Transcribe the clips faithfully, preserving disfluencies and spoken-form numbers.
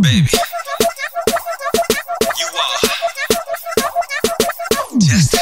baby. You are just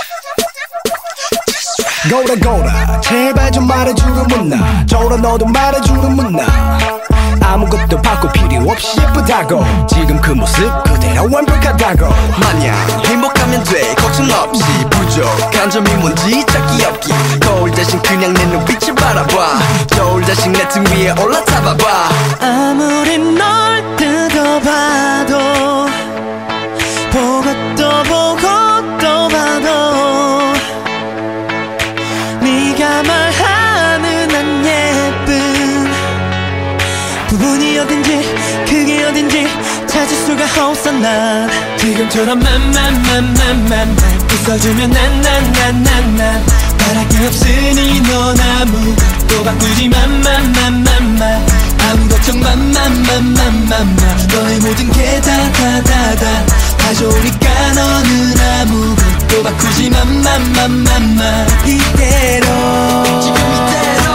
고라 고라 제발 좀 말해주면 나 저라 너도 말해주면 나 아무것도 바꿀 필요 없이 예쁘다고 지금 그 모습 그대로 완벽하다고 마냥 행복하면 돼 걱정 없이 부족한 점이 뭔지 찾기 없기 거울 대신 그냥 내 눈빛을 바라봐 저울 대신 내 등 위에 올라타봐봐 아무리 널 뜯어봐도 보고 또 보고 또 봐도 네가 말하는 안 예쁜 부분이 어딘지 그게 어딘지 찾을 수가 없어 난 지금처럼 맘맘맘맘맘 웃어주면 난난난난난 바랄 게 없으니 넌 아무것도 바꾸지 맘맘맘맘맘 아무 걱정 맘맘맘맘맘 너의 모든 게 다 다 다 다 다 좋으니까 너는 아무것도 바꾸지 맘맘맘맘맘 이대로 지금 이대로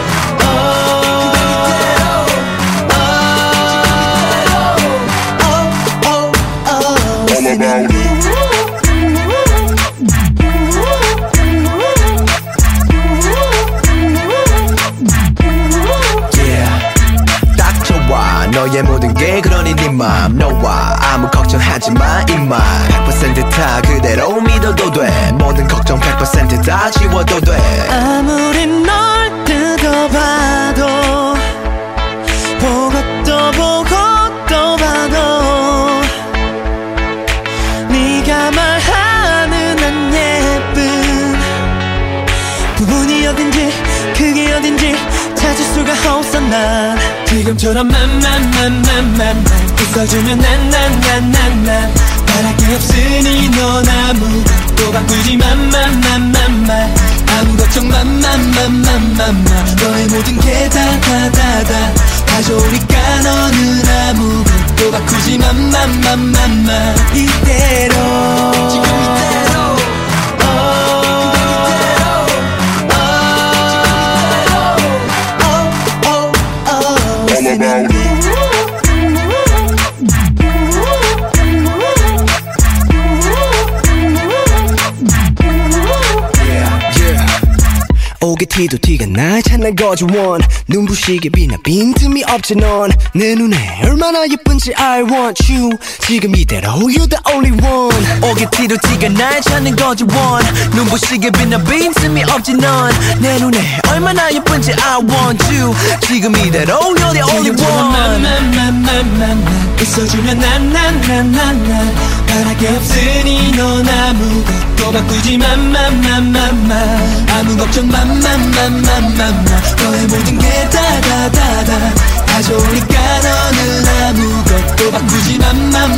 너의 모든 게 그러니 네 맘 너와 아무 걱정하지 마 이만 백 퍼센트 다 그대로 믿어도 돼 모든 걱정 백 퍼센트 다 지워도 돼 아무리 널 뜯어봐도 보고 또 보고 또 봐도 네가 말하는 안 예쁜 부분이 어딘지 그게 어딘지 찾을 수가 없어 난 지금처럼 맘맘맘맘맘 웃어주면 난난난난난 바랄 게 없으니 넌 아무것도 바꾸지 맘맘맘맘맘 아무 걱정 맘맘맘맘맘맘 너의 모든 게 다 다 다 다 다 좋으니까 너는 아무것도 바꾸지 맘맘맘맘맘 이대로 지금 이대로 오게 티도 티가 날 찾는 거지 원 눈부시게 빛나 빈틈이 없지 넌 내 눈에 얼마나 예쁜지 I want you 지금 이대로 You're the only one 오게 티도 티가 날 찾는 거지 원 눈부시게 빛나 빈틈이 없지 넌 내 눈에 얼마나 예쁜지 I want you 지금 이대로 You're the only one 맘맘맘맘맘 웃어주면 난난난난난 바랄 게 없으니 넌 아무것도 바꾸지 맘맘맘맘맘 아무 걱정 맘맘맘맘맘맘 너의 모든 게 다 다 다 다 다 좋으니까 너는 아무것도 바꾸지 맘맘